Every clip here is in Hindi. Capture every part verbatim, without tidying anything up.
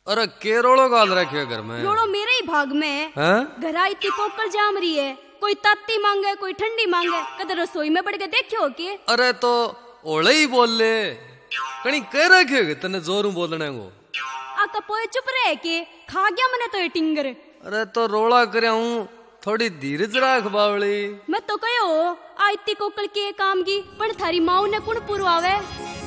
अरे के रोड़ो गाल रखे घर में? रोड़ो मेरे ही भाग में है। घर आई इतनी कोकर जाम रही है, कोई ताती मांगे कोई ठंडी मांगे, कदे रसोई में पड़ के देखियो कि? अरे तो ओले ही बोल ले, कहीं कह रखे तने जोरू बोलने को। आ तो पोए चुप रहे के खा गया मने तो ये टिंगर। अरे तो रोड़ा कर हूँ, थोड़ी धीरज रख बावली। मैं तो कहो आ इतनी कोकर के काम की, पर थारी माऊ ने कुण पुरवावे?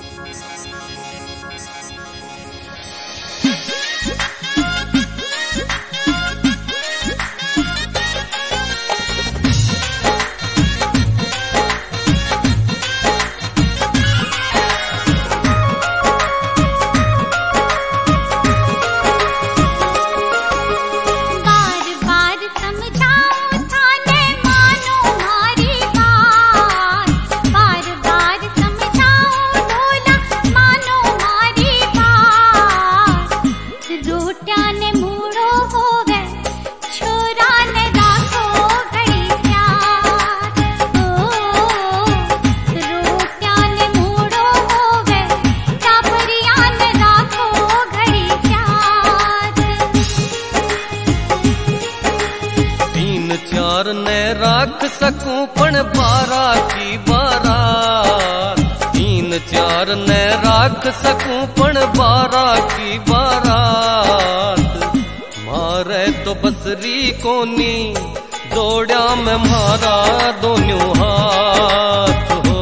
रख सकूं पण बारा की बारात, तीन चार ने रख सकूं पण बारा की बारात। मारे तो बसरी कोनी जोड़ा में मारा दोनों हाथ हो,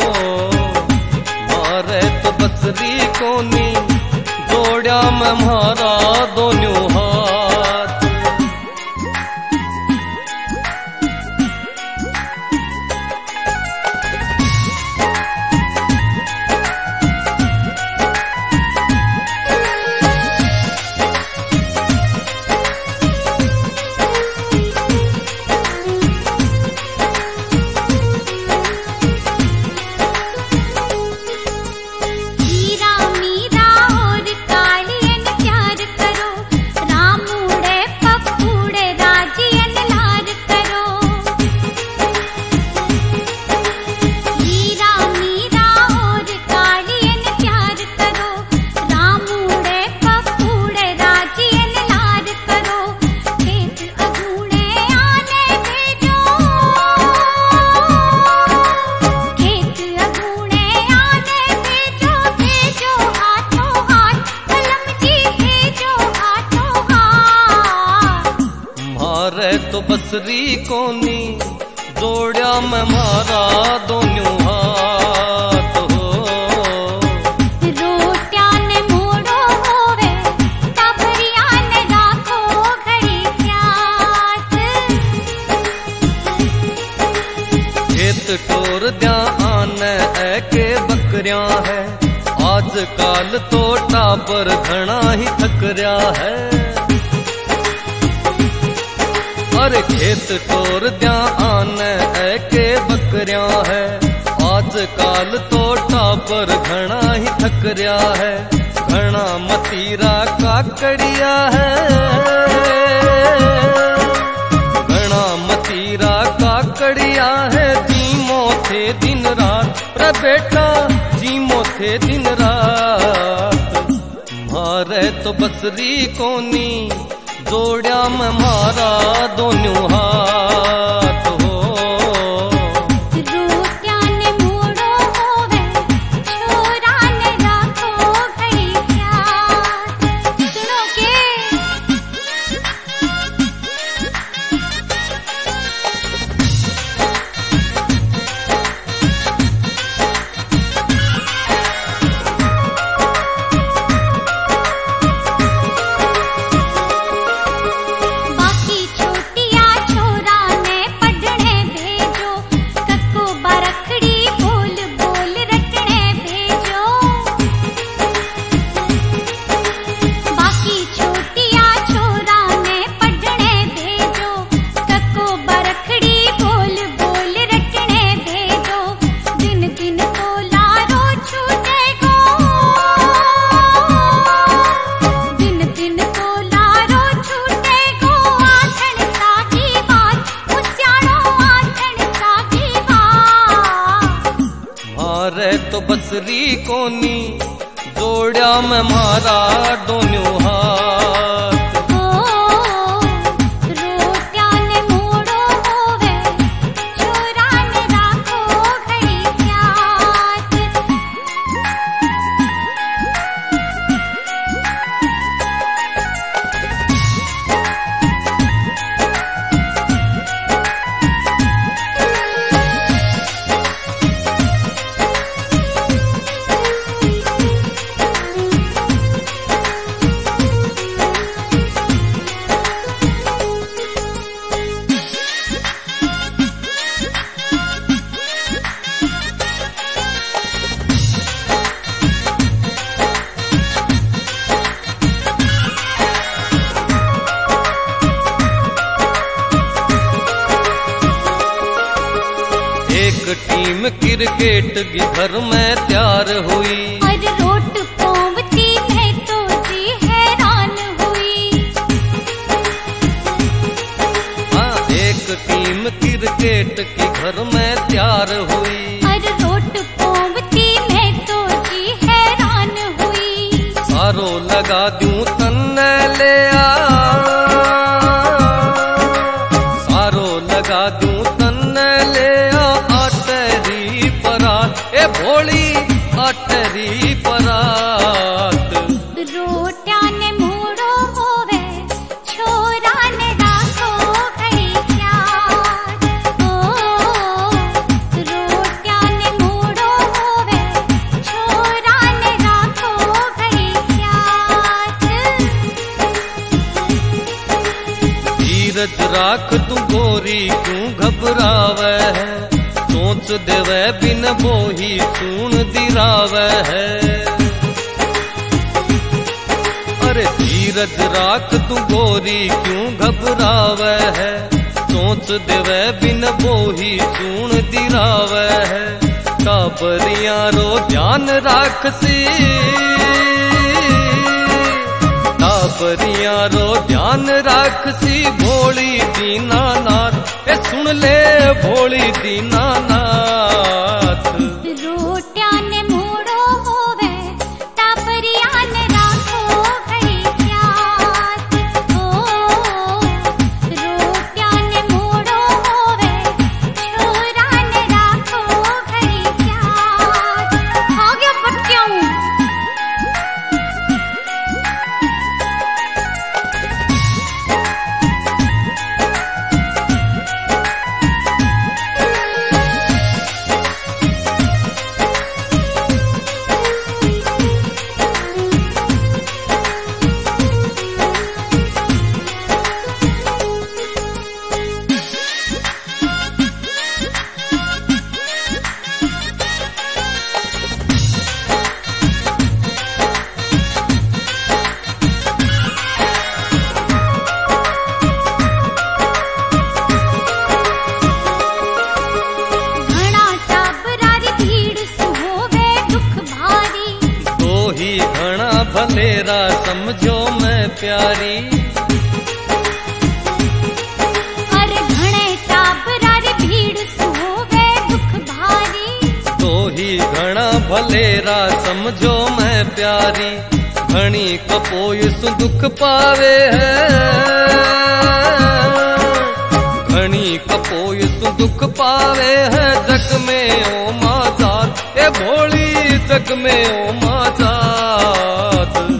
मारे तो बसरी कोनी जोड़ा में मारा दोनों हाथ। तो बसरी कोनी जोड़ा में मारा दोनों हाथ हो, रोटिया ने मोड़ो होवे टबरिया ने राखो घड़ी साथ। खेत टोर द्या आने के बकरिया है, आज काल तो टाबर घना ही थकरिया है। अरे खेत टोर द्या आने के बकरिया है, आज काल तो टाबर घना ही थकरिया है। घना मतीरा काकड़िया है, घना मतीरा काकड़िया है। जीमो थे दिन रात रे बेटा, जीमो थे दिन रात। मारे तो बसरी कोनी जोड़ा में मारा दोनों हाथ हो, रोटिया ने मोड़ो होवे छोरा ने राखो घड़ी साथ। सुनो के तो बसरी कोनी जोड़ा में मारा दोनों हाथ। क्रिकेट की घर में तैयार हुई। और रोट पोंवती मैं तो जी हैरान हुई। हाँ, एक टीम क्रिकेट की घर में तैयार हुई। और रोट पोंवती मैं तो जी हैरान हुई। सारो लगा दूं तन्ने ले आ, सारो लगा दूं तन्ने ले आ, अटरी परात ए भोली अटरी परात। रोटिया ने मोड़ो होवे छोरा ने राखो गई प्यार। ओ रोटिया ने मोड़ो होवे छोरा ने राखो गई प्यार। धीरज राख तू गोरी क्यों घबरावे है, सोच देवे बिन बोही चून दिरावे है। अरे धीरज राख तू गोरी क्यों घबरावे है, सोच देवे बिन बोही चून दिरावे है। टाबरियां रो ध्यान राख सी, टाबरियां रो ध्यान राख सी, भोली दीनानाथ ए सुन ले भोली दीनानाथ। रोटिया ने मोड़ो होवे टाबरिया ने राखो गई प्यार। ओ रोटिया ने मोड़ो होवे छोरा ने राखो गई प्यार। आ गया पट्टियां भलेरा समझो मैं प्यारी। अरे घणे टाबरार भीड़ सुहोवे दुख भारी। तो ही घना भलेरा समझो मैं प्यारी, घनी कपोय सु दुख पावे है, घनी कपोय सु दुख पावे है। जग में ओ माता ए भोली जग में ओ माता।